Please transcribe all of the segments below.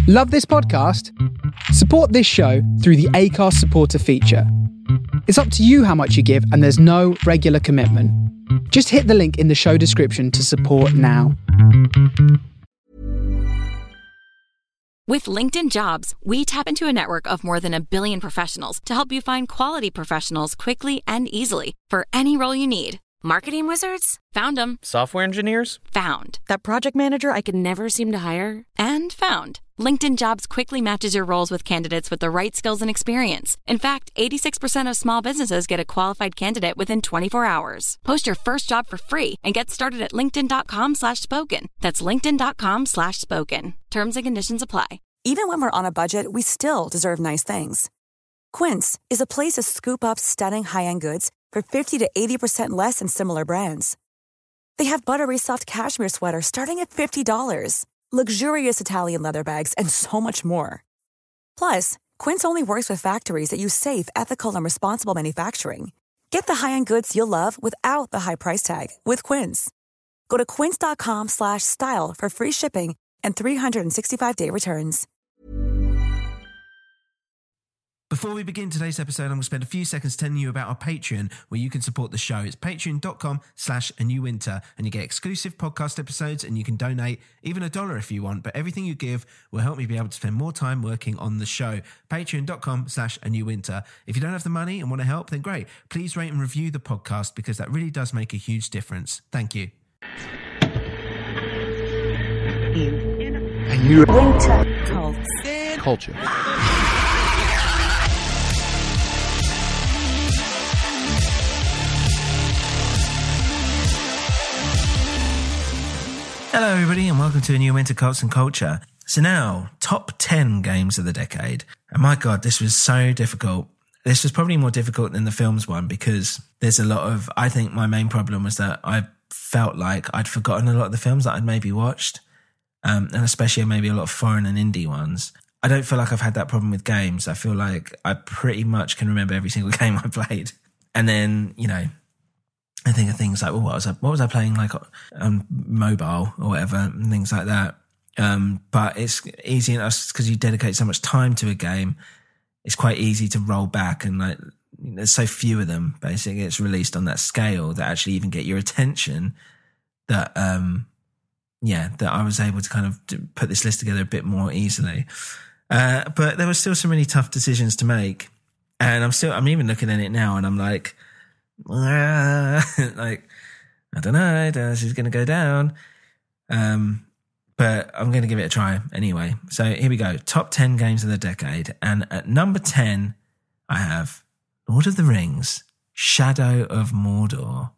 Love this podcast? Support this show through the Acast supporter feature. It's up to you how much you give, and there's no regular commitment. Just hit the link in the show description to support now. With LinkedIn Jobs, we tap into a network of more than 1 billion professionals to help you find quality professionals quickly and easily for any role you need. Marketing wizards? Found them. Software engineers? Found. That project manager I could never seem to hire? And found. LinkedIn Jobs quickly matches your roles with candidates with the right skills and experience. In fact, 86% of small businesses get a qualified candidate within 24 hours. Post your first job for free and get started at linkedin.com/spoken. That's linkedin.com/spoken. Terms and conditions apply. Even when we're on a budget, we still deserve nice things. Quince is a place to scoop up stunning high-end goods for 50 to 80% less than similar brands. They have buttery soft cashmere sweaters starting at $50, luxurious Italian leather bags, and so much more. Plus, Quince only works with factories that use safe, ethical, and responsible manufacturing. Get the high-end goods you'll love without the high price tag with Quince. Go to quince.com/style for free shipping and 365-day returns. Before we begin today's episode, I'm going to spend a few seconds telling you about our Patreon, where you can support the show. It's patreon.com/anewwinter, and you get exclusive podcast episodes, and you can donate even $1 if you want, but everything you give will help me be able to spend more time working on the show. Patreon.com/anewwinter. If you don't have the money and want to help, then great. Please rate and review the podcast, because that really does make a huge difference. Thank you. And you Winter. culture. Hello everybody, and welcome to a new Winter Cults and Culture. So now, top 10 games of the decade. And my God, this was so difficult. This was probably more difficult than the films one, because there's a lot of, I think my main problem was that I felt like I'd forgotten a lot of the films that I'd maybe watched. And especially maybe a lot of foreign and indie ones. I don't feel like I've had that problem with games. I feel like I pretty much can remember every single game I played. And then, you know, I think of things like, well, what was I playing like on mobile or whatever, and things like that. But it's easy because you dedicate so much time to a game. It's quite easy to roll back, and like there's so few of them. Basically, it's released on that scale that actually even get your attention. That that I was able to kind of put this list together a bit more easily. But there were still some really tough decisions to make, and I'm even looking at it now, and I'm like. Like, I don't know, this is going to go down. But I'm going to give it a try anyway. So here we go. Top 10 games of the decade. And at number 10, I have Lord of the Rings, Shadow of Mordor.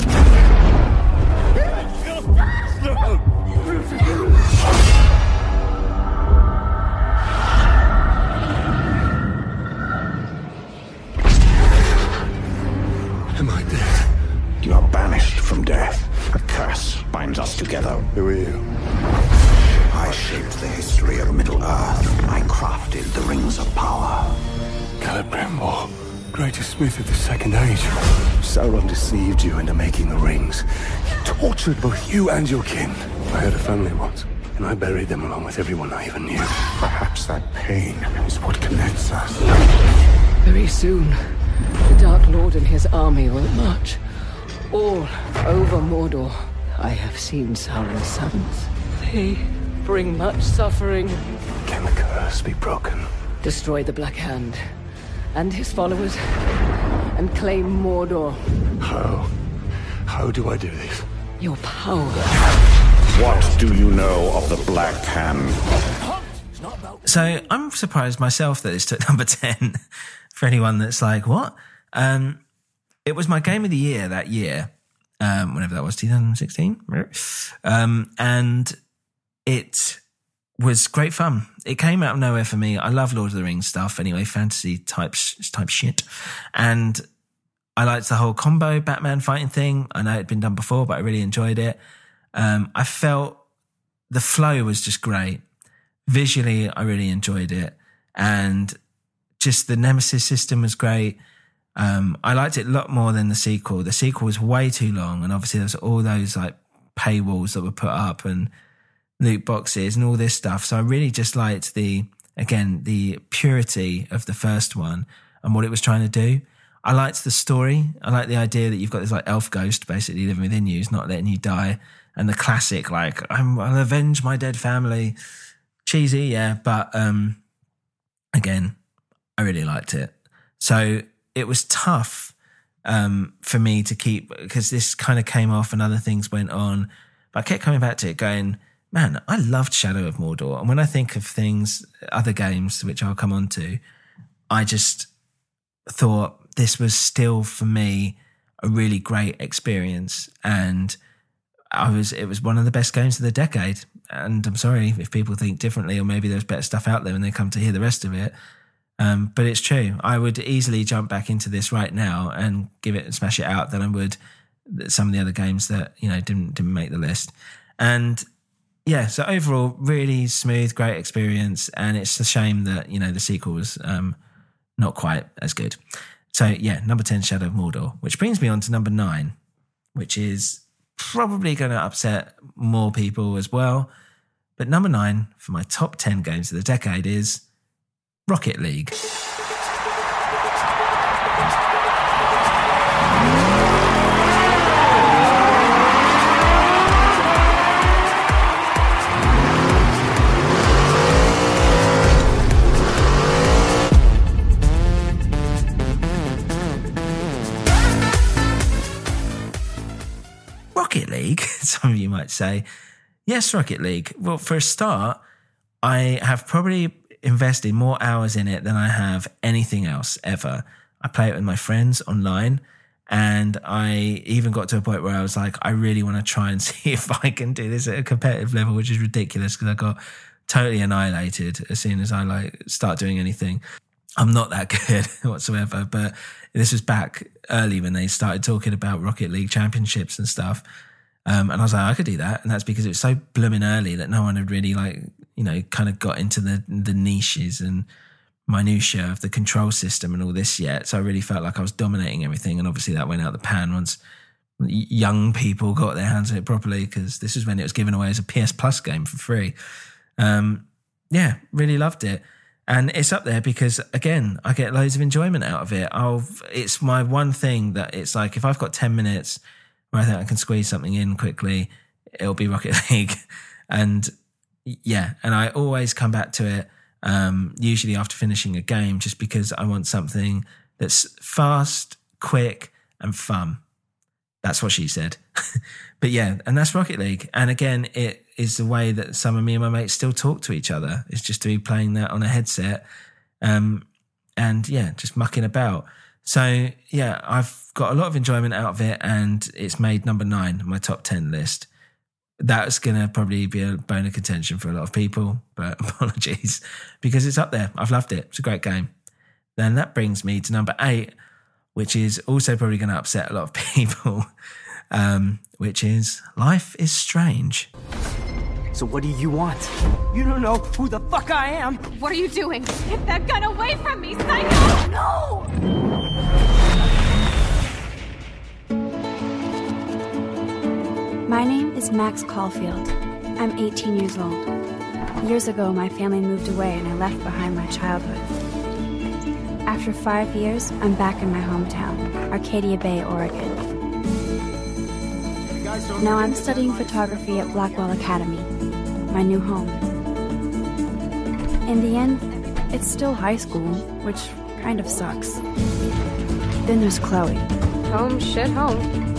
Am I dead? You are banished from death. A curse binds us together. Who are you? I shaped the history of Middle-earth. I crafted the Rings of Power. Celebrimbor, greatest smith of the Second Age. Sauron deceived you into making the rings. He tortured both you and your kin. I had a family once, and I buried them along with everyone I even knew. Perhaps that pain is what connects us. Very soon, the Dark Lord and his army will march all over Mordor. I have seen Sauron's sons. They bring much suffering. Can the curse be broken? Destroy the Black Hand and his followers and claim Mordor. How do I do this? Your power. What do you know of the Black Hand? So I'm surprised myself that it's took number 10 for anyone that's like, what? It was my game of the year that year, whenever that was, 2016. And it was great fun. It came out of nowhere for me. I love Lord of the Rings stuff anyway, fantasy type shit. And I liked the whole combo Batman fighting thing. I know it'd been done before, but I really enjoyed it. I felt the flow was just great. Visually, I really enjoyed it. And just the Nemesis system was great. I liked it a lot more than the sequel. The sequel was way too long, and obviously there's all those like paywalls that were put up, and loot boxes and all this stuff. So I really just liked the purity of the first one and what it was trying to do. I liked the story. I like the idea that you've got this like elf ghost basically living within you, is not letting you die. And the classic, like, I'll avenge my dead family. Cheesy, yeah. But again, I really liked it. So it was tough for me to keep, because this kind of came off and other things went on. But I kept coming back to it going, man, I loved Shadow of Mordor. And when I think of things, other games, which I'll come on to, I just thought this was still, for me, a really great experience. And it was one of the best games of the decade. And I'm sorry if people think differently, or maybe there's better stuff out there when they come to hear the rest of it. But it's true. I would easily jump back into this right now and smash it out than I would some of the other games that, didn't make the list. And yeah, so overall, really smooth, great experience. And it's a shame that, the sequel was not quite as good. So yeah, number 10, Shadow of Mordor, which brings me on to number 9, which is probably going to upset more people as well. But number 9 for my top 10 games of the decade is Rocket League. Rocket League, some of you might say. Yes, Rocket League. Well, for a start, I have probably invested more hours in it than I have anything else ever. I play it with my friends online, and I even got to a point where I was like, I really want to try and see if I can do this at a competitive level, which is ridiculous because I got totally annihilated as soon as I start doing anything. I'm not that good whatsoever, but this was back early when they started talking about Rocket League championships and stuff. And I was like, I could do that. And that's because it was so blooming early that no one had really kind of got into the niches and minutiae of the control system and all this yet. So I really felt like I was dominating everything. And obviously that went out the pan once young people got their hands on it properly, because this was when it was given away as a PS Plus game for free. Yeah, really loved it. And it's up there because, again, I get loads of enjoyment out of it. It's my one thing that it's like, if I've got 10 minutes where I think I can squeeze something in quickly, it'll be Rocket League. And yeah, and I always come back to it, usually after finishing a game, just because I want something that's fast, quick, and fun. That's what she said. But yeah, and that's Rocket League. And again, it is the way that some of me and my mates still talk to each other. It's just to be playing that on a headset. And yeah, just mucking about. So yeah, I've got a lot of enjoyment out of it, and it's made number 9 on my top 10 list. That's going to probably be a bone of contention for a lot of people, but apologies, because it's up there. I've loved it. It's a great game. Then that brings me to number 8, which is also probably going to upset a lot of people, which is Life is Strange. So what do you want? You don't know who the fuck I am. What are you doing? Get that gun away from me, psycho! No! My name is Max Caulfield. I'm 18 years old. Years ago, my family moved away and I left behind my childhood. After 5 years, I'm back in my hometown, Arcadia Bay, Oregon. Now I'm studying photography at Blackwell Academy, my new home. In the end, it's still high school, which kind of sucks. Then there's Chloe. Home, shit, home.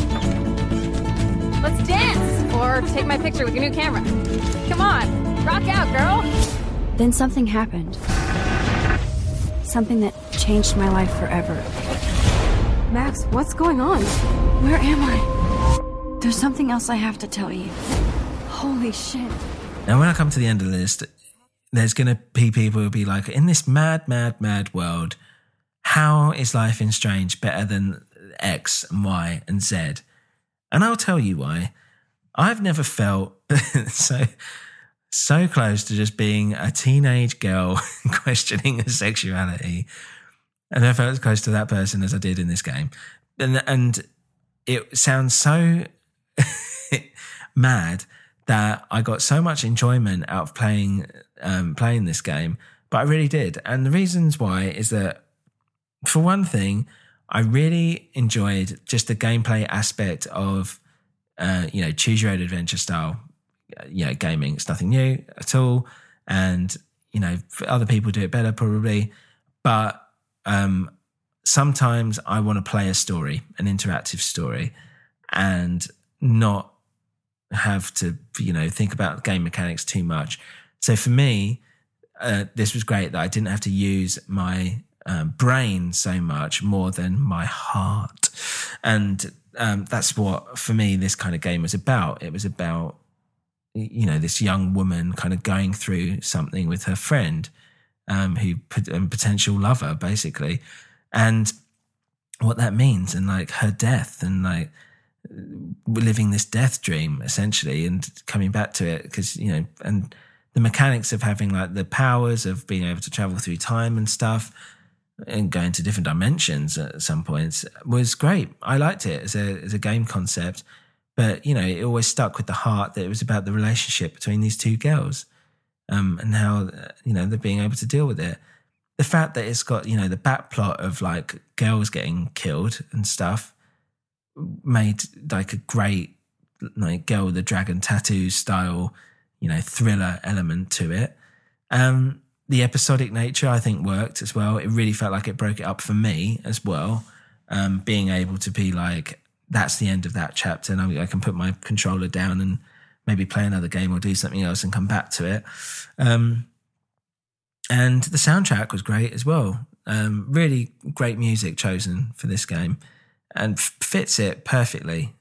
Let's dance! Or take my picture with your new camera. Come on, rock out, girl! Then something happened. Something that changed my life forever. Max, what's going on? Where am I? There's something else I have to tell you. Holy shit. Now, when I come to the end of the list, there's going to be people who'll be like, in this mad, mad, mad world, how is Life is Strange better than X and Y and Z? And I'll tell you why. I've never felt so close to just being a teenage girl questioning her sexuality. I never felt as close to that person as I did in this game. And it sounds so mad that I got so much enjoyment out of playing this game, but I really did. And the reasons why is that, for one thing, I really enjoyed just the gameplay aspect of, choose your own adventure style, gaming. It's nothing new at all. And, other people do it better probably. But sometimes I want to play a story, an interactive story, and not have to, think about game mechanics too much. So for me, this was great that I didn't have to use my brain so much more than my heart. And that's what, for me, this kind of game was about. It was about, this young woman kind of going through something with her friend, potential lover, basically. And what that means, and like her death, and like living this death dream, essentially, and coming back to it, because, and the mechanics of having like the powers of being able to travel through time and stuff, and going to different dimensions at some points was great. I liked it as a game concept, but it always stuck with the heart that it was about the relationship between these two girls, and how they're being able to deal with it. The fact that it's got the back plot of like girls getting killed and stuff made like a great like Girl with the Dragon Tattoo style thriller element to it. The episodic nature, I think, worked as well. It really felt like it broke it up for me as well. Being able to be like, that's the end of that chapter, and I can put my controller down and maybe play another game or do something else and come back to it. And the soundtrack was great as well. Really great music chosen for this game and fits it perfectly.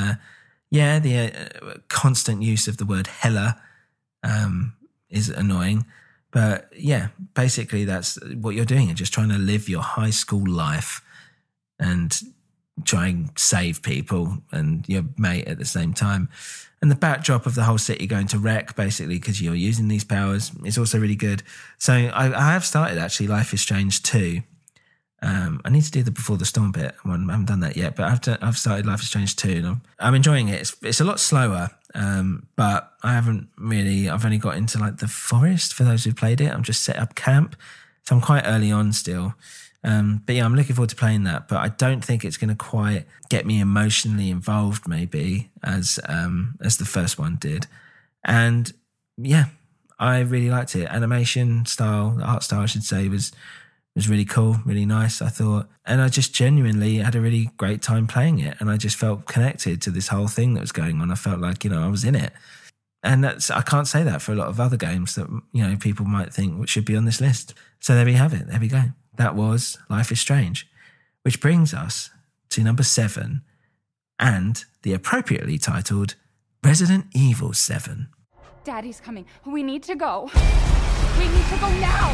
The constant use of the word hella is annoying. But yeah, basically that's what you're doing. You're just trying to live your high school life and try and save people and your mate at the same time. And the backdrop of the whole city going to wreck, basically, because you're using these powers, is also really good. So I have started, actually, Life is Strange 2. I need to do the Before the Storm bit. I haven't done that yet, but I've started Life is Strange 2 and I'm enjoying it. It's a lot slower, but I've only got into like the forest for those who played it. I'm just set up camp. So I'm quite early on still. But yeah, I'm looking forward to playing that, but I don't think it's going to quite get me emotionally involved maybe as the first one did. And yeah, I really liked it. Animation style, the art style I should say, was really cool, really nice, I thought. And I just genuinely had a really great time playing it. And I just felt connected to this whole thing that was going on. I felt like, I was in it. And I can't say that for a lot of other games that, people might think should be on this list. So there we have it. There we go. That was Life is Strange, which brings us to number 7 and the appropriately titled Resident Evil 7. Daddy's coming. We need to go. We need to go now.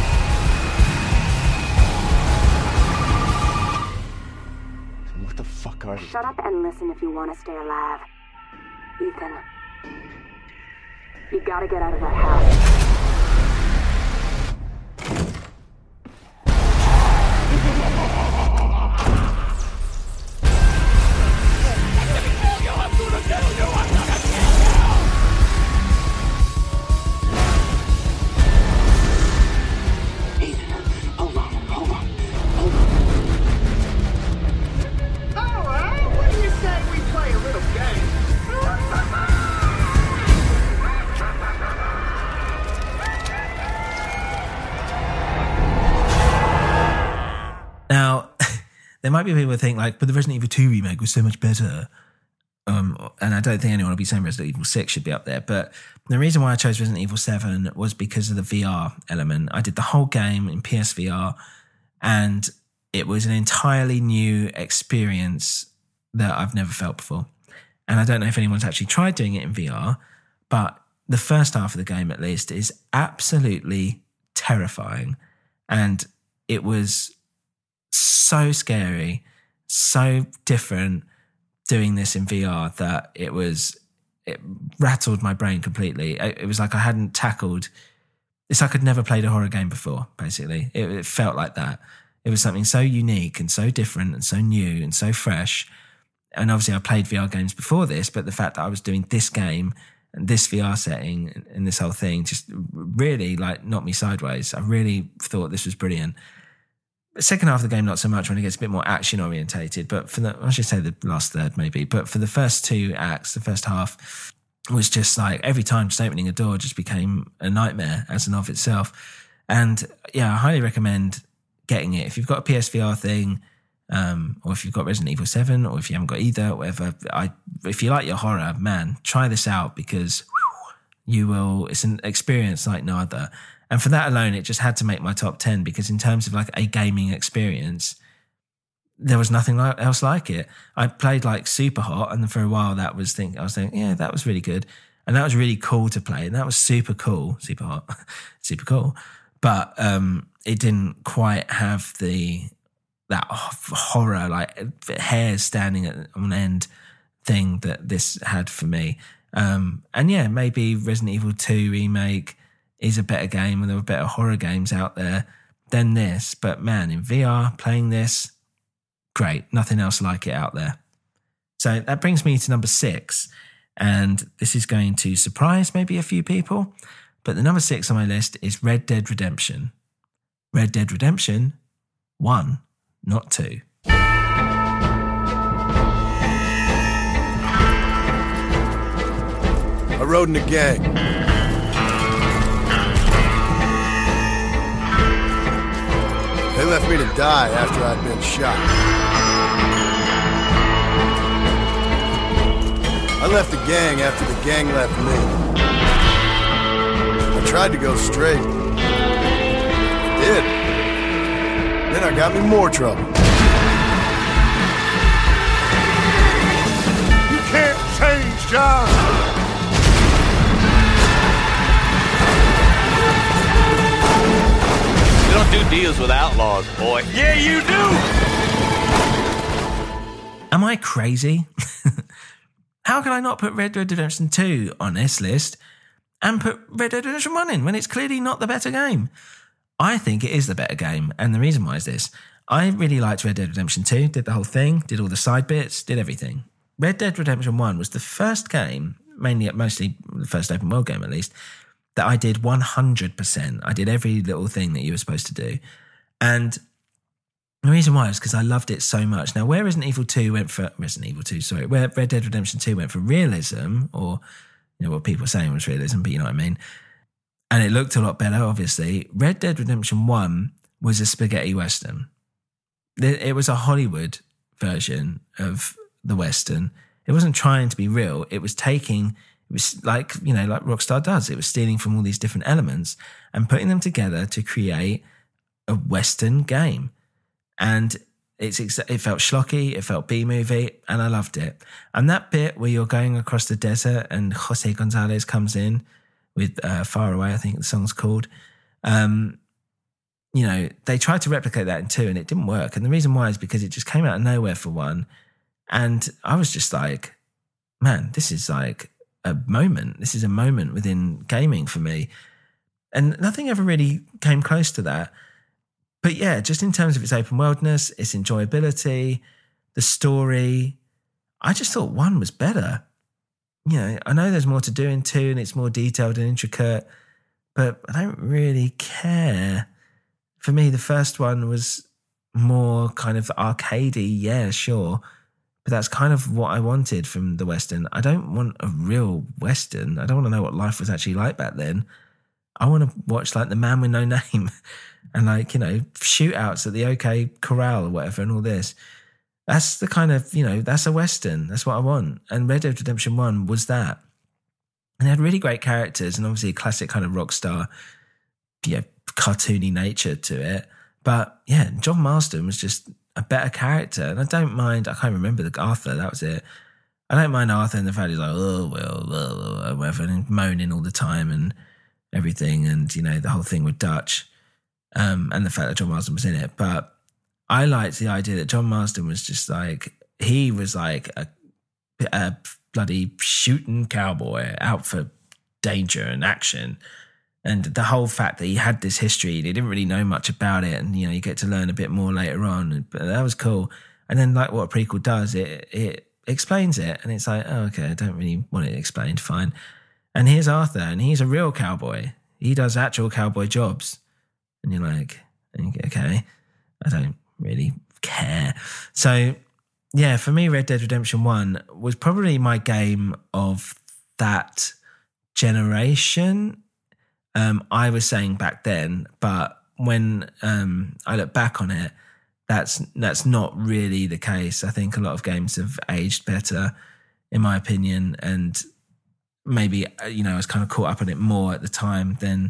What the fuck are you? Shut up and listen if you want to stay alive. Ethan, you gotta get out of that house. There might be people who think like, but the Resident Evil 2 remake was so much better. And I don't think anyone will be saying Resident Evil 6 should be up there. But the reason why I chose Resident Evil 7 was because of the VR element. I did the whole game in PSVR and it was an entirely new experience that I've never felt before. And I don't know if anyone's actually tried doing it in VR, but the first half of the game at least is absolutely terrifying. And it was so scary, so different doing this in VR that it rattled my brain completely. It was like I hadn't tackled, it's like I'd never played a horror game before, basically. It felt like that. It was something so unique and so different and so new and so fresh. And obviously I played VR games before this, but the fact that I was doing this game this VR setting and this whole thing just really like knocked me sideways. I really thought this was brilliant. The second half of the game, not so much, when it gets a bit more action orientated, but I should say the last third maybe, but for the first two acts, the first half was just like every time just opening a door just became a nightmare as and of itself. And yeah, I highly recommend getting it. If you've got a PSVR thing, or if you've got Resident Evil 7, or if you haven't got either, whatever, if you like your horror, man, try this out, because it's an experience like no other. And for that alone, it just had to make my top 10, because in terms of like a gaming experience, there was nothing else like it. I played like Super Hot, and for a while I was thinking, yeah, that was really good. And that was really cool to play. And that was super cool, Super Hot, super cool. But it didn't quite have that horror, like hair standing on end thing that this had for me. And yeah, maybe Resident Evil 2 Remake is a better game, and there were better horror games out there than this. But man, in VR, playing this, great. Nothing else like it out there. So that brings me to number 6. And this is going to surprise maybe a few people. But the number 6 on my list is Red Dead Redemption. Red Dead Redemption 1, not 2. I rode in a gang. They left me to die after I'd been shot. I left the gang after the gang left me. I tried to go straight. I did. Then I got me more trouble. You can't change, John! You don't do deals with outlaws, boy. Yeah, you do! Am I crazy? How can I not put Red Dead Redemption 2 on this list and put Red Dead Redemption 1 in when it's clearly not the better game? I think it is the better game, and the reason why is this. I really liked Red Dead Redemption 2, did the whole thing, did all the side bits, did everything. Red Dead Redemption 1 was the first game, mostly the first open world game at least, that I did 100%. I did every little thing that you were supposed to do. And the reason why is because I loved it so much. Now, where where Red Dead Redemption 2 went for realism, or what people are saying was realism, but you know what I mean, and it looked a lot better, obviously, Red Dead Redemption 1 was a spaghetti western. It was a Hollywood version of the western. It wasn't trying to be real. It was like Rockstar does. It was stealing from all these different elements and putting them together to create a western game. And it felt schlocky, it felt B-movie, and I loved it. And that bit where you're going across the desert and Jose Gonzalez comes in with Far Away, I think the song's called. They tried to replicate that in 2 and it didn't work. And the reason why is because it just came out of nowhere for 1. And I was just like, man, this is like a moment. This is a moment within gaming for me. And nothing ever really came close to that. But yeah, just in terms of its open worldness, its enjoyability, the story, I just thought 1 was better. I know there's more to do in 2 and it's more detailed and intricate, but I don't really care. For me, the first one was more kind of arcadey, yeah, sure. But that's kind of what I wanted from the Western. I don't want a real Western. I don't want to know what life was actually like back then. I want to watch like The Man with No Name and shootouts at the OK Corral or whatever and all this. That's the kind of, that's a Western. That's what I want. And Red Dead Redemption 1 was that. And it had really great characters and obviously a classic kind of Rockstar, cartoony nature to it. But yeah, John Marston was just a better character. And I don't mind, I can't remember the Arthur, that was it. I don't mind Arthur and the fact he's like, oh, well, whatever, and moaning all the time and everything. And, the whole thing with Dutch and the fact that John Marston was in it. But I liked the idea that John Marston was just like, he was like a bloody shooting cowboy out for danger and action. And the whole fact that he had this history, he didn't really know much about it. And, you get to learn a bit more later on. But that was cool. And then like what a prequel does, it explains it. And it's like, oh, okay, I don't really want it explained. Fine. And here's Arthur, and he's a real cowboy. He does actual cowboy jobs. And you're like, okay, I don't really care. So, yeah, for me, Red Dead Redemption 1 was probably my game of that generation. I was saying back then, but when I look back on it, that's not really the case. I think a lot of games have aged better, in my opinion, and maybe, I was kind of caught up on it more at the time than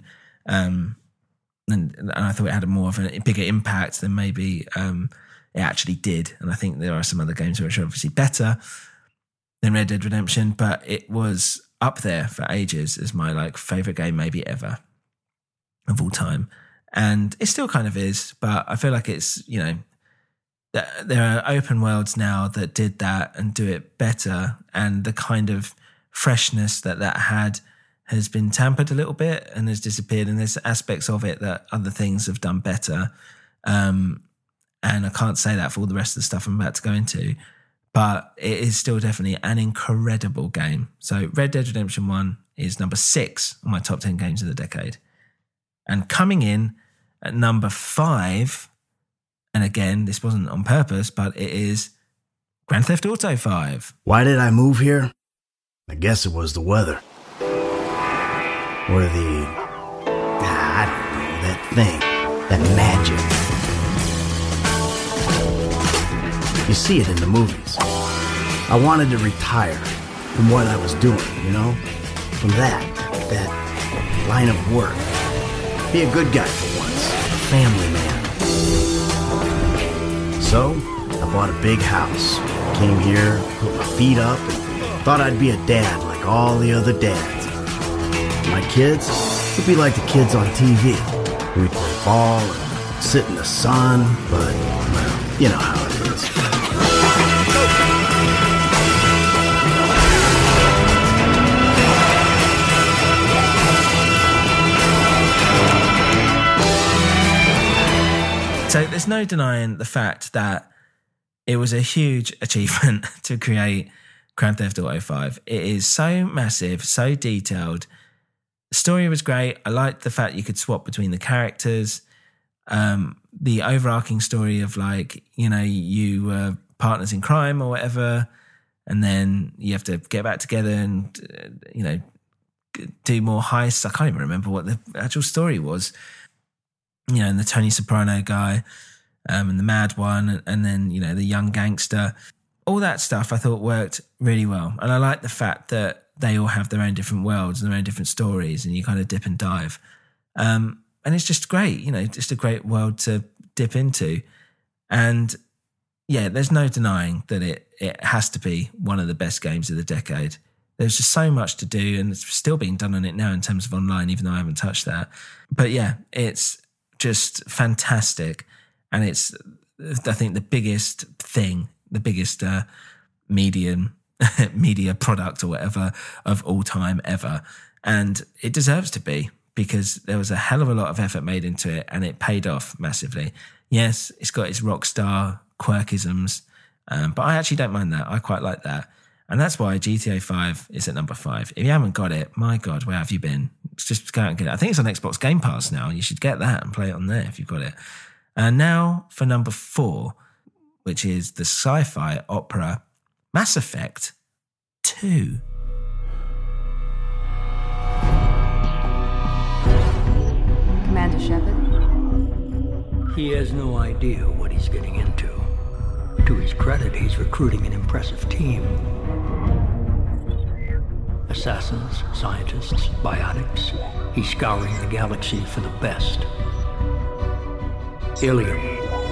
and I thought it had more of a bigger impact than maybe it actually did. And I think there are some other games which are obviously better than Red Dead Redemption, but it was up there for ages as my favorite game maybe ever of all time. And it still kind of is, but I feel like it's, there are open worlds now that did that and do it better, and the kind of freshness that had has been tampered a little bit and has disappeared, and there's aspects of it that other things have done better. And I can't say that for all the rest of the stuff I'm about to go into, but it is still definitely an incredible game. So Red Dead Redemption 1 is number 6 on my top 10 games of the decade. And coming in at number 5, and again, this wasn't on purpose, but it is Grand Theft Auto 5. Why did I move here? I guess it was the weather. Or I don't know, that thing, that magic. You see it in the movies. I wanted to retire from what I was doing, from that line of work. Be a good guy for once, a family man. So, I bought a big house, came here, put my feet up, and thought I'd be a dad like all the other dads. My kids would be like the kids on TV. We'd play ball and sit in the sun, but, well, you know how it is. So there's no denying the fact that it was a huge achievement to create Grand Theft Auto 5. It is so massive, so detailed. The story was great. I liked the fact you could swap between the characters. The overarching story of you were partners in crime or whatever, and then you have to get back together and, do more heists. I can't even remember what the actual story was. And the Tony Soprano guy, and the mad one, and then, the young gangster. All that stuff I thought worked really well. And I like the fact that they all have their own different worlds and their own different stories, and you kind of dip and dive. And it's just great, just a great world to dip into. And yeah, there's no denying that it has to be one of the best games of the decade. There's just so much to do, and it's still being done on it now in terms of online, even though I haven't touched that. But yeah, it's just fantastic. And it's, I think, the biggest thing, the biggest media product or whatever of all time ever. And it deserves to be, because there was a hell of a lot of effort made into it, and it paid off massively. Yes, it's got its rock star quirkisms, but I actually don't mind that. I quite like that. And that's why GTA 5 is at number 5. If you haven't got it, my God, where have you been? Just go out and get it. I think it's on Xbox Game Pass now. You should get that and play it on there if you've got it. And now for number 4, which is the sci-fi opera Mass Effect 2. Commander Shepard? He has no idea what he's getting into. To his credit, he's recruiting an impressive team. Assassins, scientists, biotics. He's scouring the galaxy for the best. Ilium.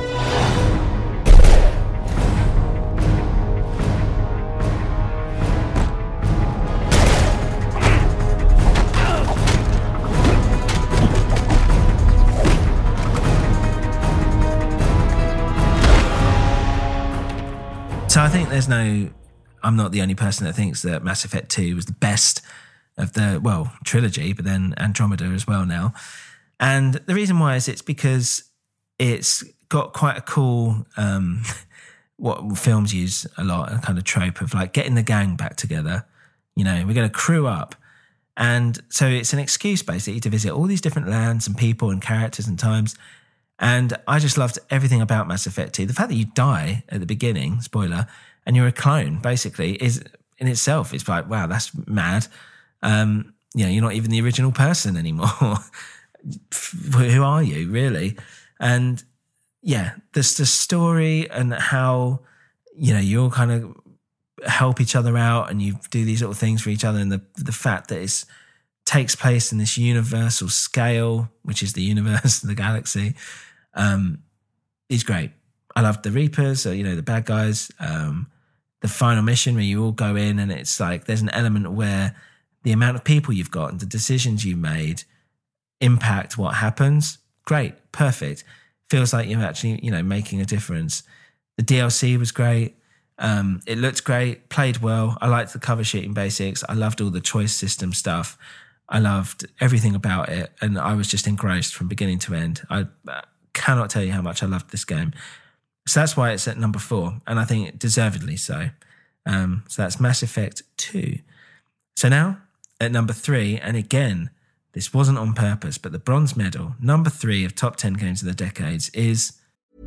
So I think I'm not the only person that thinks that Mass Effect 2 was the best of the, trilogy, but then Andromeda as well now. And the reason why is it's because it's got quite a cool, what films use a lot, a kind of trope of getting the gang back together. We're going to crew up And so it's an excuse basically to visit all these different lands and people and characters and times. And I just loved everything about Mass Effect 2. The fact that you die at the beginning, spoiler, and you're a clone basically is in itself, it's like, wow, that's mad. You're not even the original person anymore. Who are you, really? And yeah, there's the story and how, you all kind of help each other out and you do these little things for each other. And the fact that it takes place in this universal scale, which is the universe, the galaxy, is great. I loved the Reapers, the bad guys, the final mission where you all go in and it's like there's an element where the amount of people you've got and the decisions you made impact what happens. Great, perfect. Feels like you're actually, making a difference. The DLC was great. It looked great, played well. I liked the cover shooting basics. I loved all the choice system stuff. I loved everything about it. And I was just engrossed from beginning to end. I cannot tell you how much I loved this game. So that's why it's at number 4. And I think deservedly so. So that's Mass Effect 2. So now at number 3, and again, this wasn't on purpose, but the bronze medal, number 3 of top 10 games of the decades is...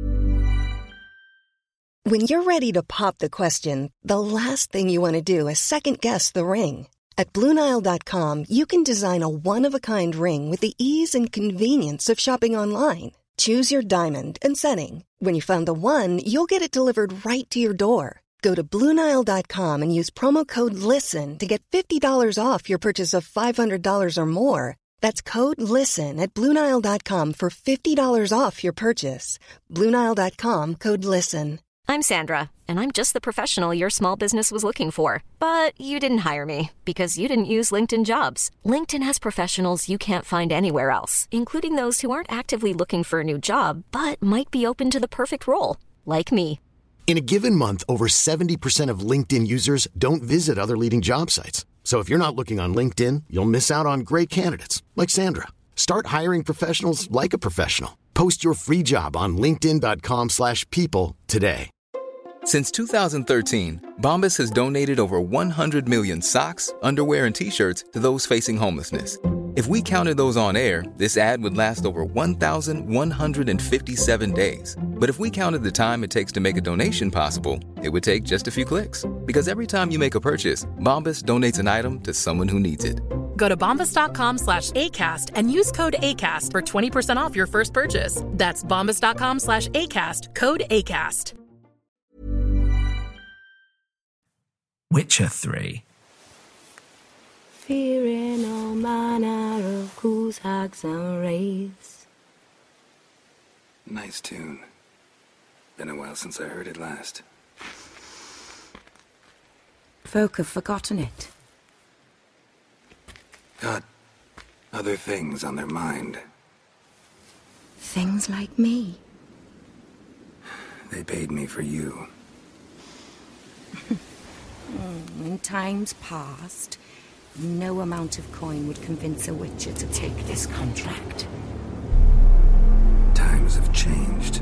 When you're ready to pop the question, the last thing you want to do is second-guess the ring. At BlueNile.com, you can design a one-of-a-kind ring with the ease and convenience of shopping online. Choose your diamond and setting. When you find the one, you'll get it delivered right to your door. Go to BlueNile.com and use promo code LISTEN to get $50 off your purchase of $500 or more. That's code LISTEN at BlueNile.com for $50 off your purchase. BlueNile.com, code LISTEN. I'm Sandra, and I'm just the professional your small business was looking for. But you didn't hire me because you didn't use LinkedIn Jobs. LinkedIn has professionals you can't find anywhere else, including those who aren't actively looking for a new job, but might be open to the perfect role, like me. In a given month, over 70% of LinkedIn users don't visit other leading job sites. So if you're not looking on LinkedIn, you'll miss out on great candidates like Sandra. Start hiring professionals like a professional. Post your free job on linkedin.com/people today. Since 2013, Bombas has donated over 100 million socks, underwear, and T-shirts to those facing homelessness. If we counted those on air, this ad would last over 1,157 days. But if we counted the time it takes to make a donation possible, it would take just a few clicks. Because every time you make a purchase, Bombas donates an item to someone who needs it. Go to bombas.com/ACAST and use code ACAST for 20% off your first purchase. That's bombas.com/ACAST, code ACAST. Witcher 3. Fearing all manner of ghouls, hags, and wraiths. Nice tune. Been a while since I heard it last. Folk have forgotten it. Got other things on their mind. Things like me. They paid me for you. In times past, no amount of coin would convince a Witcher to take this contract. Times have changed.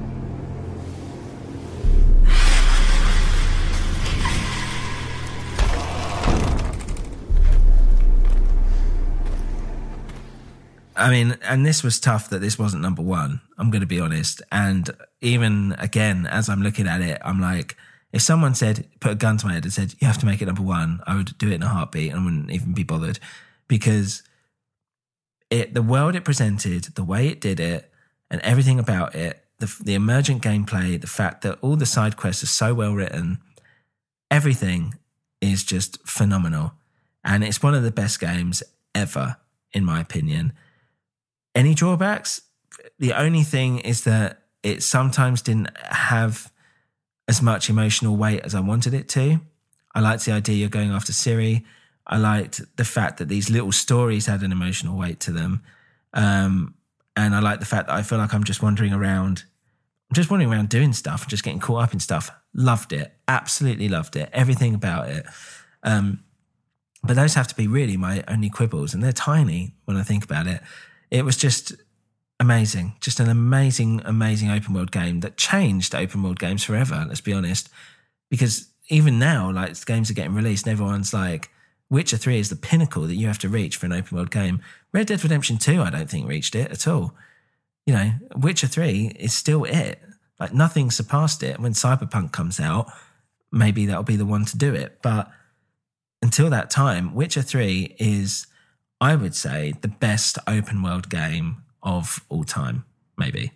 I mean, and this was tough that this wasn't number 1, I'm going to be honest. And even again, as I'm looking at it, I'm like, if someone said, put a gun to my head and said, you have to make it number 1, I would do it in a heartbeat and I wouldn't even be bothered, because the world it presented, the way it did it, and everything about it, the emergent gameplay, the fact that all the side quests are so well written, everything is just phenomenal. And it's one of the best games ever, in my opinion. Any drawbacks? The only thing is that it sometimes didn't have as much emotional weight as I wanted it to. I liked the idea you're going after Ciri. I liked the fact that these little stories had an emotional weight to them. And I like the fact that I feel like I'm just wandering around doing stuff and just getting caught up in stuff. Loved it. Absolutely loved it. Everything about it. But those have to be really my only quibbles, and they're tiny when I think about it. It was just amazing. Just an amazing, amazing open world game that changed open world games forever, let's be honest. Because even now, like, games are getting released and everyone's like, Witcher 3 is the pinnacle that you have to reach for an open world game. Red Dead Redemption 2, I don't think reached it at all. You know, Witcher 3 is still it. Like, nothing surpassed it. When Cyberpunk comes out, maybe that'll be the one to do it. But until that time, Witcher 3 is, I would say, the best open world game of all time, maybe.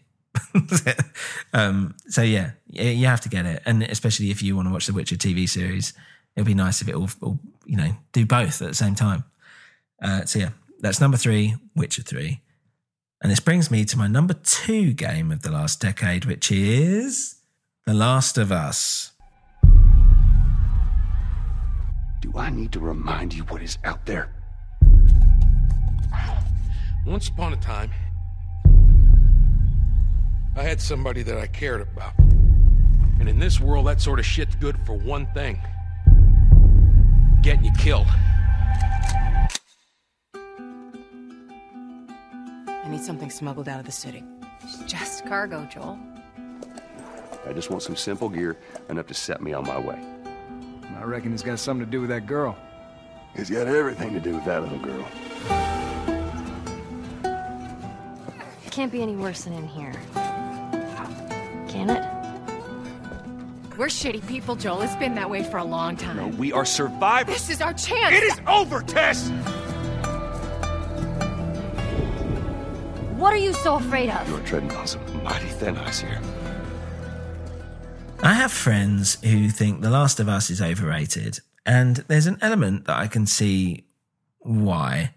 So yeah, you have to get it. And especially if you want to watch the Witcher TV series, it'll be nice if it all you know, do both at the same time. So yeah, that's number 3, Witcher 3. And this brings me to my number 2 game of the last decade, which is The Last of Us. Do I need to remind you what is out there? Once upon a time, I had somebody that I cared about. And in this world, that sort of shit's good for one thing. Getting you killed. I need something smuggled out of the city. It's just cargo, Joel. I just want some simple gear, enough to set me on my way. I reckon it's got something to do with that girl. It's got everything to do with that little girl. It can't be any worse than in here. Can it? We're shitty people, Joel. It's been that way for a long time. No, we are survivors. This is our chance. It is over, Tess! What are you so afraid of? You're treading on some mighty thin ice here. I have friends who think The Last of Us is overrated, and there's an element that I can see why.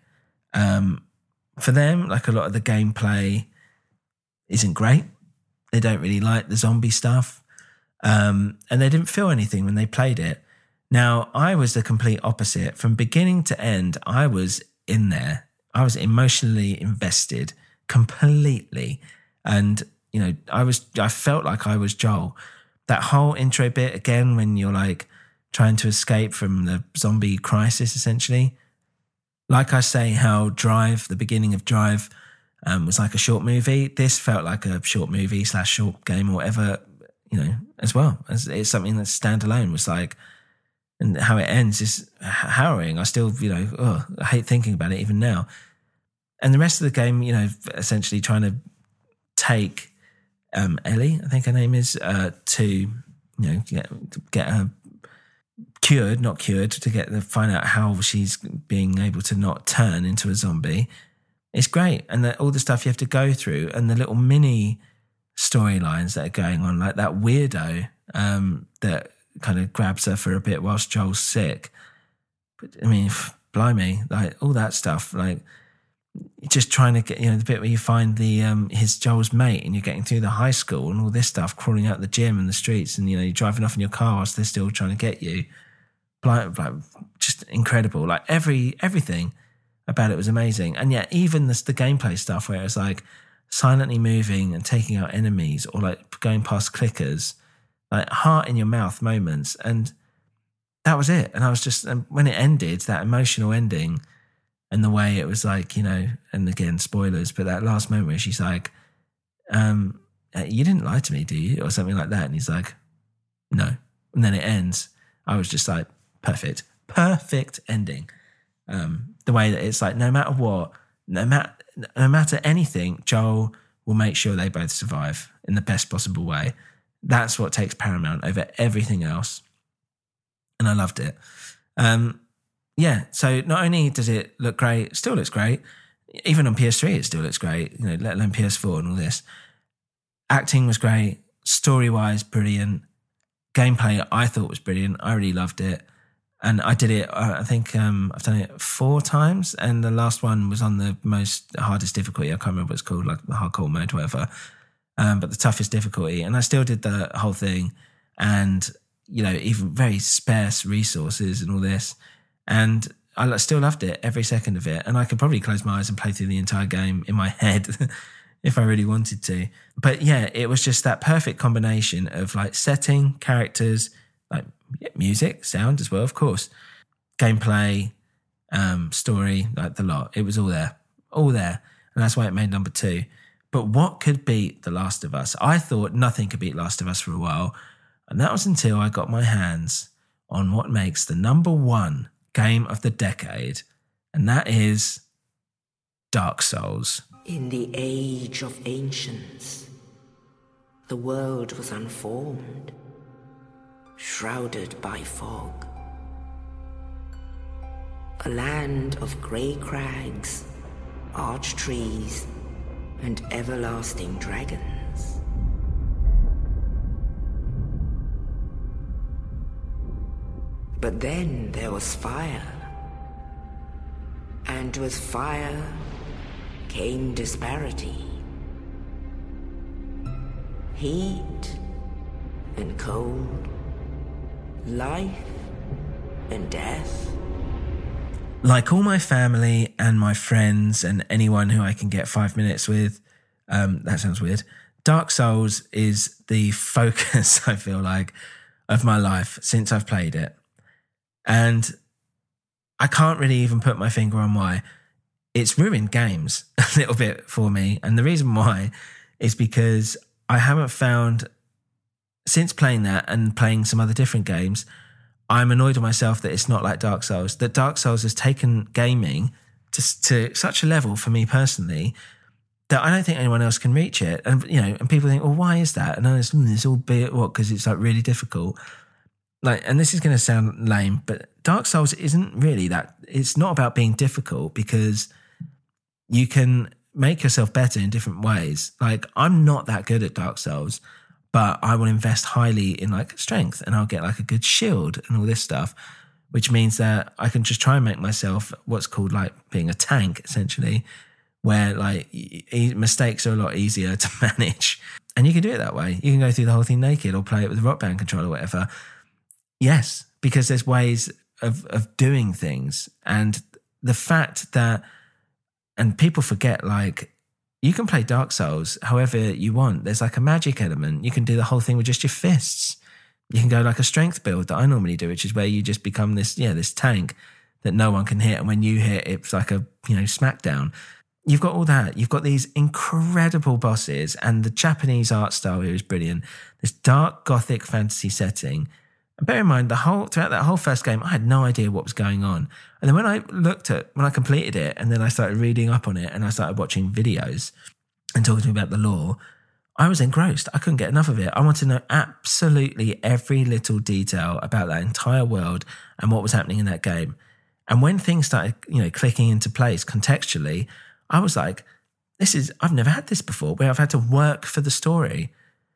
For them, like, a lot of the gameplay isn't great. They don't really like the zombie stuff, and they didn't feel anything when they played it. Now, I was the complete opposite. From beginning to end, I was in there. I was emotionally invested completely, and you know, I felt like I was Joel. That whole intro bit, again, when you're like trying to escape from the zombie crisis, essentially. Like I say, how Drive, the beginning of Drive, was like a short movie. This felt like a short movie / short game or whatever, you know, as well. It's something that's standalone. Was like, and how it ends is harrowing. I still, you know, I hate thinking about it even now. And the rest of the game, you know, essentially trying to take Ellie, I think her name is, to, you know, get her cured, not cured, to find out how she's being able to not turn into a zombie. It's great. And all the stuff you have to go through and the little mini storylines that are going on, like that weirdo that kind of grabs her for a bit whilst Joel's sick. But I mean, blimey, like all that stuff, like just trying to get, you know, the bit where you find the his Joel's mate and you're getting through the high school and all this stuff, crawling out the gym and the streets, and you know, you're driving off in your car whilst they're still trying to get you. Like just incredible. Like everything about it was amazing. And yet even the gameplay stuff where it was like silently moving and taking out enemies or like going past clickers, like heart in your mouth moments. And that was it. And I was just, and when it ended, that emotional ending, and the way it was like, you know, and again, spoilers, but that last moment where she's like, you didn't lie to me, do you? Or something like that. And he's like, no. And then it ends. I was just like, perfect ending. The way that it's like, no matter what, no matter anything, Joel will make sure they both survive in the best possible way. That's what takes paramount over everything else. And I loved it. Yeah, so not only does it look great, it still looks great. Even on PS3, it still looks great, you know, let alone PS4 and all this. Acting was great. Story-wise, brilliant. Gameplay, I thought was brilliant. I really loved it. And I did it, I think I've done it 4 times. And the last one was on the hardest difficulty. I can't remember what it's called, like the hardcore mode, whatever. But the toughest difficulty. And I still did the whole thing. And, you know, even very sparse resources and all this. And I still loved it, every second of it. And I could probably close my eyes and play through the entire game in my head if I really wanted to. But yeah, it was just that perfect combination of like setting, characters, like music, sound as well, of course, gameplay, story, like the lot. It was all there. And that's why it made number 2. But what could beat The Last of Us? I thought nothing could beat Last of Us for a while. And that was until I got my hands on what makes the number 1 game of the decade, and that is Dark Souls. In the age of ancients, the world was unformed, shrouded by fog. A land of grey crags, arch trees, and everlasting dragons. But then there was fire. And with fire came disparity. Heat and cold, life and death. Like all my family and my friends and anyone who I can get 5 minutes with, that sounds weird, Dark Souls is the focus, I feel like, of my life since I've played it. And I can't really even put my finger on why. It's ruined games a little bit for me. And the reason why is because I haven't found, since playing that and playing some other different games, I'm annoyed with myself that it's not like Dark Souls. That Dark Souls has taken gaming to such a level for me personally that I don't think anyone else can reach it. And, you know, and people think, well, why is that? And it's all because it's like really difficult. Like, and this is going to sound lame, but Dark Souls isn't really that. It's not about being difficult because you can make yourself better in different ways. Like, I'm not that good at Dark Souls, but I will invest highly in like strength and I'll get like a good shield and all this stuff, which means that I can just try and make myself what's called like being a tank, essentially, where like mistakes are a lot easier to manage. And you can do it that way. You can go through the whole thing naked or play it with a Rock Band controller or whatever. Yes, because there's ways of doing things. And the fact that, and people forget, like, you can play Dark Souls however you want. There's like a magic element. You can do the whole thing with just your fists. You can go like a strength build that I normally do, which is where you just become this tank that no one can hit. And when you hit, it's like a, smackdown. You've got all that. You've got these incredible bosses, and the Japanese art style here is brilliant. This dark gothic fantasy setting. And bear in mind, throughout that whole first game, I had no idea what was going on. And then when I completed it, and then I started reading up on it, and I started watching videos and talking to me about the lore, I was engrossed. I couldn't get enough of it. I wanted to know absolutely every little detail about that entire world and what was happening in that game. And when things started, clicking into place contextually, I was like, I've never had this before, where I've had to work for the story.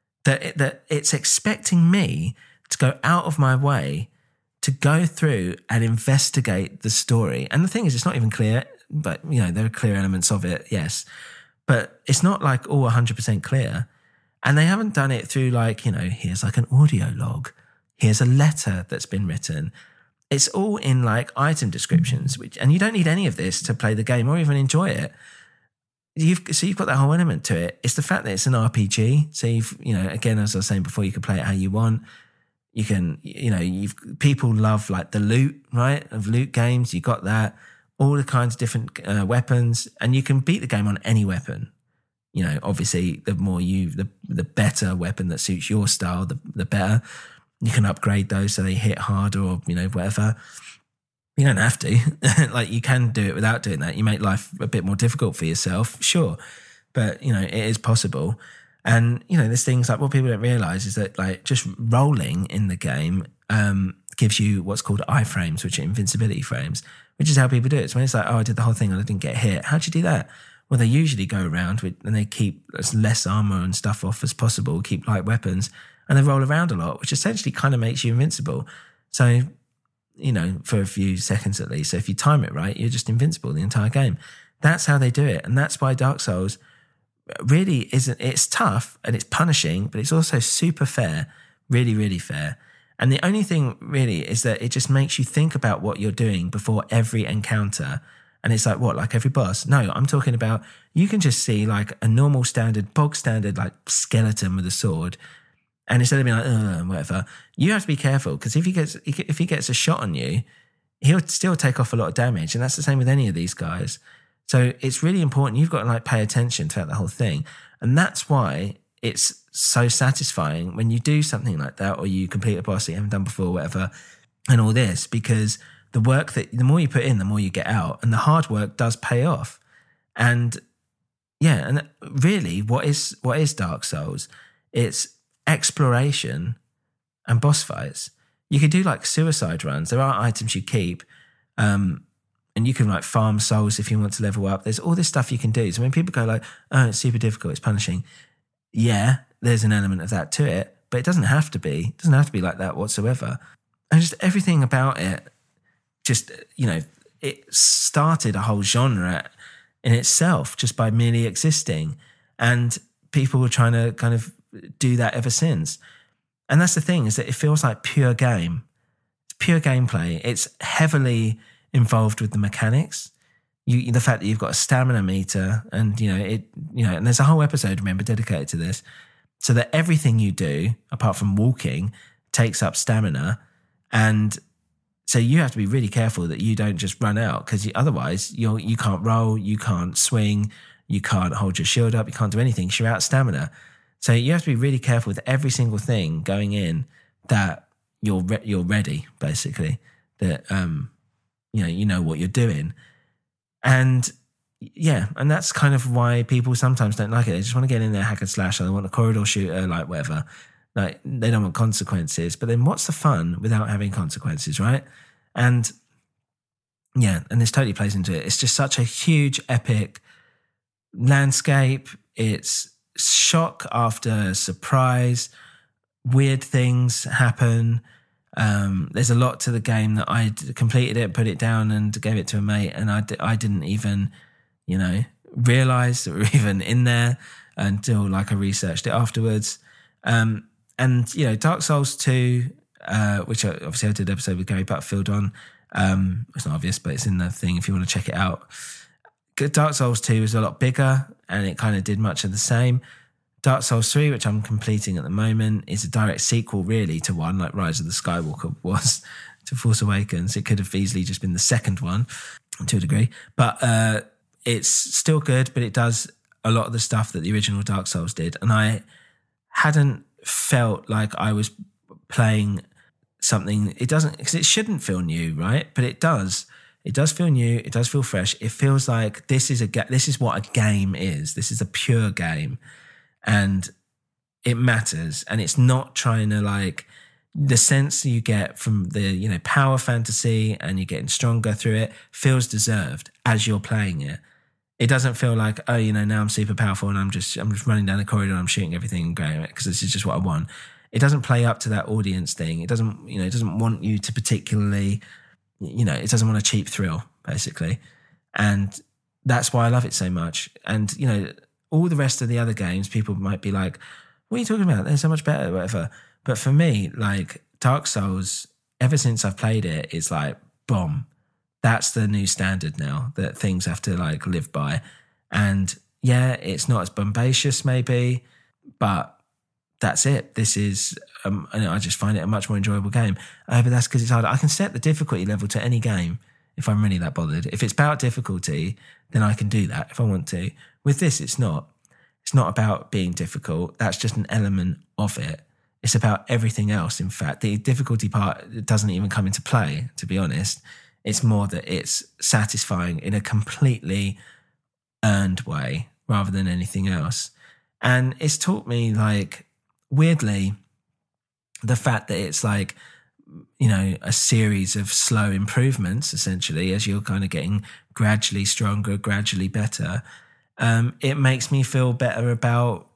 That it's expecting me to go out of my way to go through and investigate the story. And the thing is, it's not even clear, but, there are clear elements of it, yes. But it's not like all 100% clear. And they haven't done it through like, here's like an audio log. Here's a letter that's been written. It's all in like item descriptions, and you don't need any of this to play the game or even enjoy it. You've got that whole element to it. It's the fact that it's an RPG. So again, as I was saying before, you can play it how you want. You can, people love like the loot, right? Of loot games. You got that, all the kinds of different weapons, and you can beat the game on any weapon. Obviously the better weapon that suits your style, the better. You can upgrade those so they hit harder or, whatever. You don't have to. Like, you can do it without doing that. You make life a bit more difficult for yourself, sure. But, it is possible. And, there's things like what people don't realize is that, like, just rolling in the game gives you what's called iframes, which are invincibility frames, which is how people do it. So when it's like, oh, I did the whole thing and I didn't get hit, how'd you do that? Well, they usually go around and they keep as less armor and stuff off as possible, keep light weapons, and they roll around a lot, which essentially kind of makes you invincible. So, for a few seconds at least. So if you time it right, you're just invincible the entire game. That's how they do it. And that's why Dark Souls really isn't, it's tough and it's punishing, but it's also super fair, really, really fair. And the only thing really is that it just makes you think about what you're doing before every encounter. And it's like, what, like every boss? No, I'm talking about, you can just see like a normal standard, bog standard, like skeleton with a sword. And instead of being like, whatever, you have to be careful, because if he gets a shot on you, he'll still take off a lot of damage. And that's the same with any of these guys. So it's really important. You've got to like pay attention throughout the whole thing. And that's why it's so satisfying when you do something like that, or you complete a boss that you haven't done before, whatever, and all this, because the more you put in, the more you get out, and the hard work does pay off. And yeah, and really, what is Dark Souls? It's exploration and boss fights. You could do like suicide runs. There are items you keep, and you can like farm souls if you want to level up. There's all this stuff you can do. So when people go like, "Oh, it's super difficult, it's punishing," yeah, there's an element of that to it, but it doesn't have to be. It doesn't have to be like that whatsoever. And just everything about it, just, it started a whole genre in itself just by merely existing. And people were trying to kind of do that ever since. And that's the thing, is that it feels like pure game. It's pure gameplay. It's heavily involved with the mechanics. The fact that you've got a stamina meter and, and there's a whole episode, remember, dedicated to this, so that everything you do, apart from walking, takes up stamina. And so you have to be really careful that you don't just run out, because otherwise you can't roll, you can't swing, you can't hold your shield up, you can't do anything, because you're out of stamina. So you have to be really careful with every single thing going in, that you're ready, basically, that you know what you're doing. And yeah, and that's kind of why people sometimes don't like it. They just want to get in there, hack and slash, or they want a corridor shooter, like whatever. Like, they don't want consequences. But then what's the fun without having consequences, right? And yeah, and this totally plays into it. It's just such a huge, epic landscape. It's shock after surprise. Weird things happen. There's a lot to the game that I completed it, put it down and gave it to a mate, and I didn't even, realise that we were even in there until like I researched it afterwards. And, Dark Souls 2, which obviously I did an episode with Gary Butterfield on. It's not obvious, but it's in the thing if you want to check it out. Dark Souls 2 was a lot bigger, and it kind of did much of the same. Dark Souls 3, which I'm completing at the moment, is a direct sequel, really, to one, like Rise of the Skywalker was to Force Awakens. It could have easily just been the second one, to a degree. But it's still good, but it does a lot of the stuff that the original Dark Souls did. And I hadn't felt like I was playing something. It doesn't, because it shouldn't feel new, right? But it does. It does feel new. It does feel fresh. It feels like this is what a game is. This is a pure game, and it matters. And it's not trying to, like, the sense you get from the power fantasy and you're getting stronger through it feels deserved as you're playing it. It doesn't feel like, oh, now I'm super powerful and I'm just running down the corridor and I'm shooting everything and going, because this is just what I want. It doesn't play up to that audience thing. It doesn't, it doesn't want you to particularly, it doesn't want a cheap thrill, basically. And that's why I love it so much. And, all the rest of the other games, people might be like, what are you talking about? They're so much better, whatever. But for me, like, Dark Souls, ever since I've played it, it's like, boom. That's the new standard now that things have to, like, live by. And yeah, it's not as bombacious maybe, but that's it. This is, I just find it a much more enjoyable game. But that's because it's harder. I can set the difficulty level to any game if I'm really that bothered. If it's about difficulty, then I can do that if I want to. With this, it's not. It's not about being difficult. That's just an element of it. It's about everything else, in fact. The difficulty part doesn't even come into play, to be honest. It's more that it's satisfying in a completely earned way rather than anything else. And it's taught me, like, weirdly, the fact that it's like, a series of slow improvements, essentially, as you're kind of getting gradually stronger, gradually better. It makes me feel better about,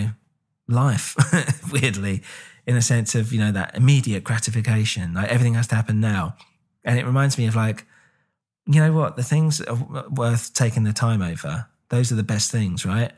life, weirdly, in a sense of, that immediate gratification. Like, everything has to happen now. And it reminds me of, like, you know what? The things that are worth taking the time over, those are the best things, right?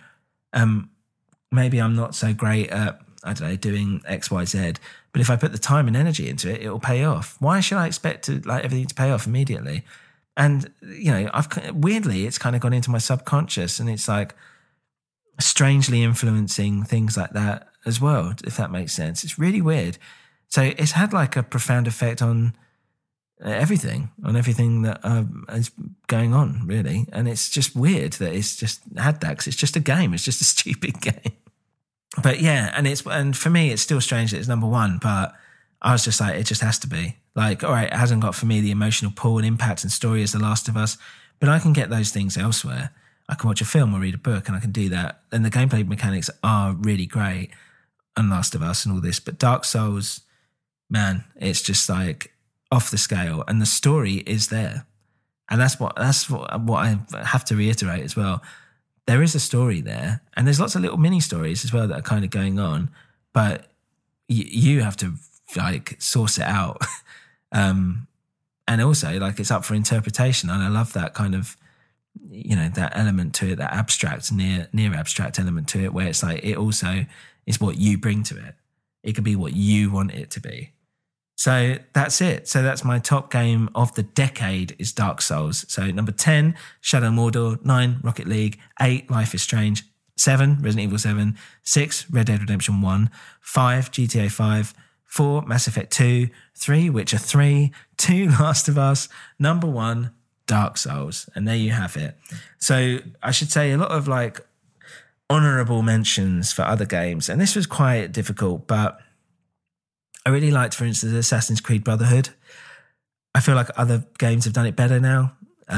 Maybe I'm not so great at, I don't know, doing X, Y, Z, but if I put the time and energy into it, it will pay off. Why should I expect everything to pay off immediately? And, weirdly, it's kind of gone into my subconscious, and it's like strangely influencing things like that as well, if that makes sense. It's really weird. So it's had like a profound effect on everything that is going on, really. And it's just weird that it's just had that, because it's just a game. It's just a stupid game. But yeah, and for me, it's still strange that it's number one, but I was just like, it just has to be. Like, all right, it hasn't got for me the emotional pull and impact and story as The Last of Us, but I can get those things elsewhere. I can watch a film or read a book and I can do that. And the gameplay mechanics are really great on Last of Us and all this. But Dark Souls, man, it's just like off the scale. And the story is there. And that's what I have to reiterate as well. There is a story there. And there's lots of little mini stories as well that are kind of going on. But you have to like source it out. And also like it's up for interpretation. And I love that kind of, you know, that element to it, that abstract, near abstract element to it, where it's like it also is what you bring to it. It could be what you want it to be. So that's it. So that's my top game of the decade is Dark Souls. So number 10, Shadow of Mordor. 9, Rocket League. 8, Life is Strange. 7, Resident Evil 7. 6, Red Dead Redemption 1. 5, GTA 5. 4, Mass Effect 2. 3, Witcher 3. 2, Last of Us. Number 1, Dark Souls. And there you have it. So I should say a lot of like honourable mentions for other games. And this was quite difficult, but I really liked, for instance, Assassin's Creed Brotherhood. I feel like other games have done it better now.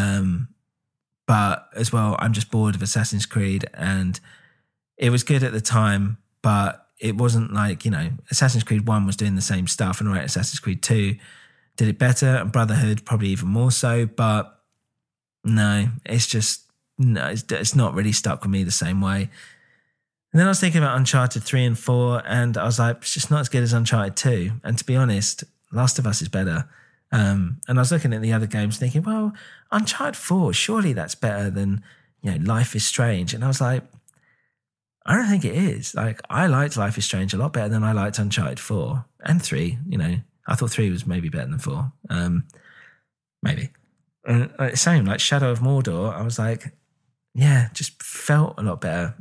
But as well, I'm just bored of Assassin's Creed, and it was good at the time, but it wasn't like, you know, Assassin's Creed 1 was doing the same stuff, and right, Assassin's Creed 2 did it better, and Brotherhood probably even more so, but no, it's not really stuck with me the same way. And then I was thinking about Uncharted 3 and 4, and I was like, it's just not as good as Uncharted 2. And to be honest, Last of Us is better. And I was looking at the other games thinking, well, Uncharted 4, surely that's better than, you know, Life is Strange. And I was like, I don't think it is. Like, I liked Life is Strange a lot better than I liked Uncharted 4 and 3. You know, I thought 3 was maybe better than 4. Maybe. And same, like Shadow of Mordor, I was like, yeah, just felt a lot better.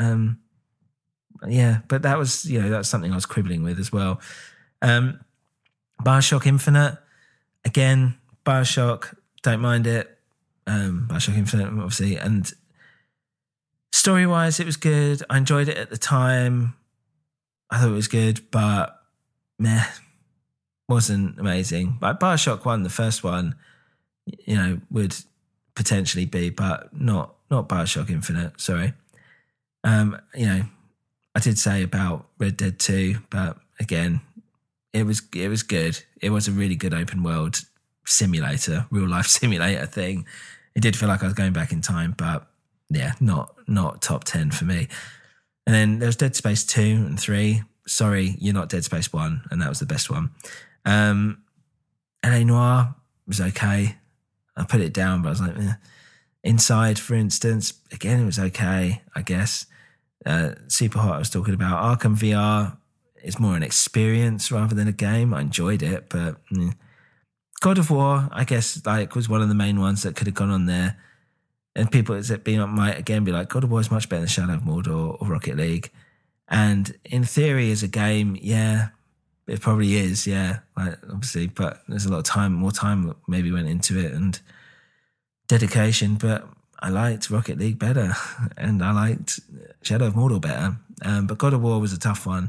Yeah, but that was, you know, that's something I was quibbling with as well. BioShock Infinite, again, BioShock, don't mind it. BioShock Infinite, obviously. And story-wise, it was good. I enjoyed it at the time. I thought it was good, but meh, wasn't amazing. But BioShock 1, the first one, you know, would potentially be, but not BioShock Infinite, sorry. You know, I did say about Red Dead 2, but again, it was good. It was a really good open world simulator, real life simulator thing. It did feel like I was going back in time, but yeah, not top 10 for me. And then there was Dead Space 2 and 3. Sorry, you're not Dead Space 1, and that was the best one. L.A. Noire was okay. I put it down, but I was like, eh. Inside, for instance, again, it was okay, I guess. Super Hot I was talking about. Arkham VR is more an experience rather than a game. I enjoyed it, but God of War, I guess, like was one of the main ones that could have gone on there. And people might again be like, God of War is much better than Shadow of Mordor or Rocket League. And in theory, as a game, yeah, it probably is, yeah, like, obviously. But there's a lot of more time maybe went into it and dedication. But I liked Rocket League better, and I liked Shadow of Mordor better. But God of War was a tough one.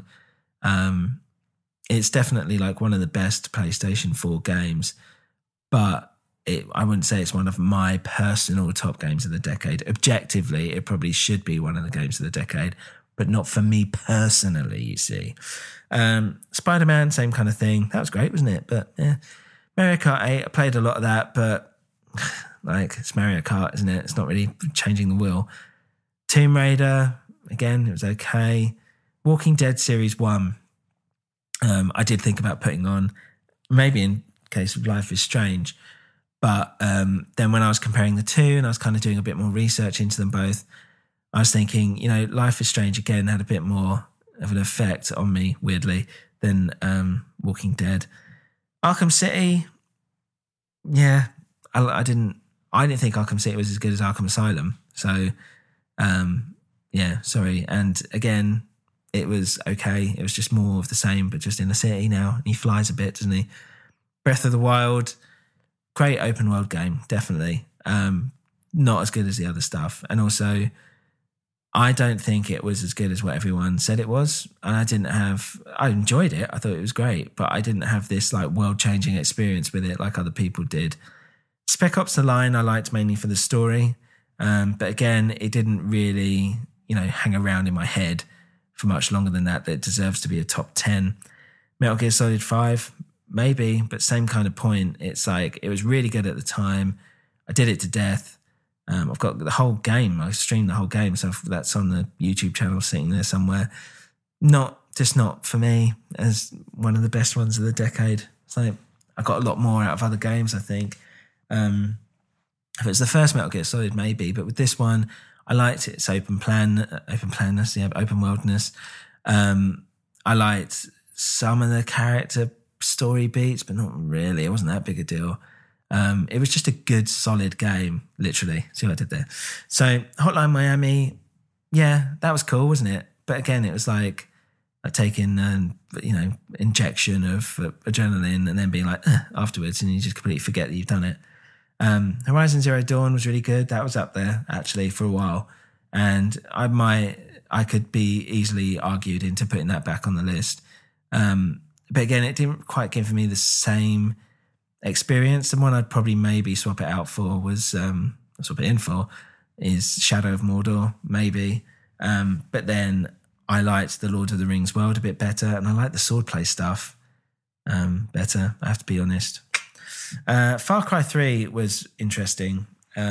It's definitely like one of the best PlayStation 4 games, but I wouldn't say it's one of my personal top games of the decade. Objectively, it probably should be one of the games of the decade, but not for me personally, you see. Spider-Man, same kind of thing. That was great, wasn't it? But yeah, Mario Kart 8, I played a lot of that, but like, it's Mario Kart, isn't it? It's not really changing the wheel. Tomb Raider, again, it was okay. Walking Dead Series 1, I did think about putting on, maybe in case of Life is Strange. But then when I was comparing the two and I was kind of doing a bit more research into them both, I was thinking, you know, Life is Strange, again, had a bit more of an effect on me, weirdly, than Walking Dead. Arkham City, yeah, I didn't think Arkham City was as good as Arkham Asylum. So, yeah, sorry. And again, it was okay. It was just more of the same, but just in a city now. And he flies a bit, doesn't he? Breath of the Wild, great open world game, definitely. Not as good as the other stuff. And also, I don't think it was as good as what everyone said it was. And I enjoyed it. I thought it was great, but I didn't have this like world-changing experience with it like other people did. Spec Ops: The Line I liked mainly for the story. But again, it didn't really, hang around in my head for much longer than that it deserves to be a top 10. Metal Gear Solid 5, maybe, but same kind of point. It's like, it was really good at the time. I did it to death. I've got the whole game. I streamed the whole game, so that's on the YouTube channel sitting there somewhere. Not for me as one of the best ones of the decade. It's like, I got a lot more out of other games, I think. If it's the first Metal Gear Solid, maybe, but with this one, I liked its open worldness. I liked some of the character story beats, but not really. It wasn't that big a deal. It was just a good, solid game, literally. See what I did there? So Hotline Miami, yeah, that was cool, wasn't it? But again, it was like taking injection of adrenaline and then being like afterwards, and you just completely forget that you've done it. Horizon Zero Dawn was really good. That was up there actually for a while, and I could be easily argued into putting that back on the list. But again, it didn't quite give me the same experience. The one I'd probably maybe swap it out for was swap it in for is Shadow of Mordor, maybe. But then I liked the Lord of the Rings world a bit better, and I liked the swordplay stuff better, I have to be honest. Far Cry 3 was interesting.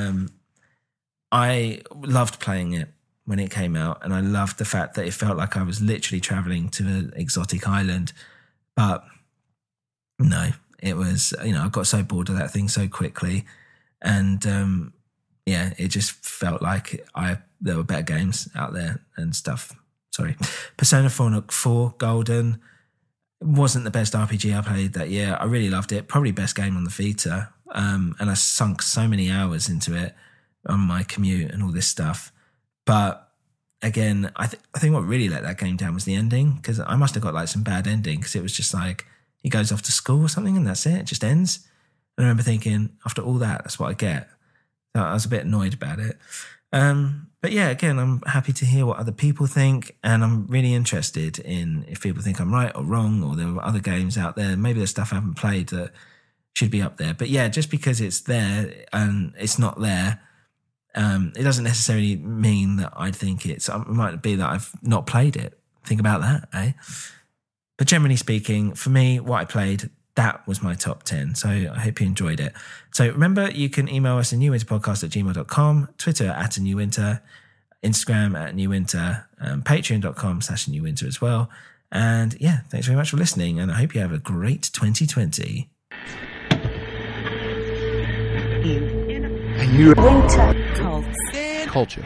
I loved playing it when it came out, and I loved the fact that it felt like I was literally traveling to an exotic island. But no, it was, I got so bored of that thing so quickly. And it just felt like there were better games out there and stuff. Sorry. Persona 4 Golden wasn't the best RPG I played that year. I really loved it. Probably best game on the Vita. And I sunk so many hours into it on my commute and all this stuff. But again, I think what really let that game down was the ending, because I must have got like some bad ending, because it was just like he goes off to school or something and that's it. It just ends. And I remember thinking, after all that, that's what I get. So I was a bit annoyed about it. But yeah, again, I'm happy to hear what other people think, and I'm really interested in if people think I'm right or wrong, or there are other games out there. Maybe there's stuff I haven't played that should be up there. But yeah, just because it's there and it's not there, it doesn't necessarily mean that I think it might be that I've not played it. Think about that, eh? But generally speaking, for me, what I played, that was my top 10. So I hope you enjoyed it. So remember, you can email us at newwinterpodcast@gmail.com, Twitter @newwinter, Instagram @newwinter, patreon.com/newwinter as well. And yeah, thanks very much for listening, and I hope you have a great 2020. Winter Culture.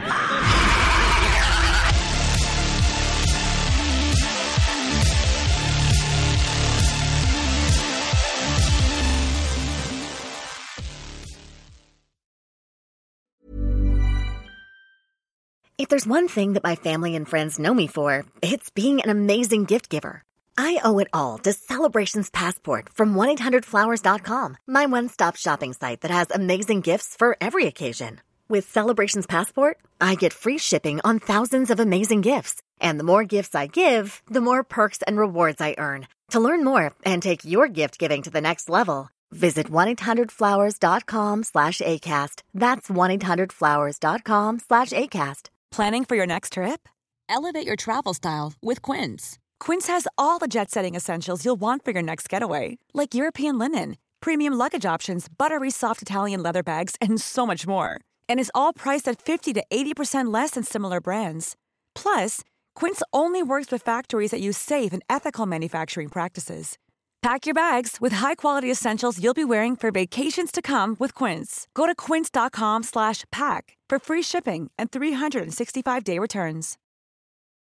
If there's one thing that my family and friends know me for, it's being an amazing gift giver. I owe it all to Celebrations Passport from 1-800-Flowers.com, my one-stop shopping site that has amazing gifts for every occasion. With Celebrations Passport, I get free shipping on thousands of amazing gifts. And the more gifts I give, the more perks and rewards I earn. To learn more and take your gift giving to the next level, visit 1-800-Flowers.com/ACAST. That's 1-800-Flowers.com/ACAST. Planning for your next trip? Elevate your travel style with Quince. Quince has all the jet-setting essentials you'll want for your next getaway, like European linen, premium luggage options, buttery soft Italian leather bags, and so much more. And is all priced at 50 to 80% less than similar brands. Plus, Quince only works with factories that use safe and ethical manufacturing practices. Pack your bags with high-quality essentials you'll be wearing for vacations to come with Quince. Go to quince.com/pack for free shipping and 365-day returns.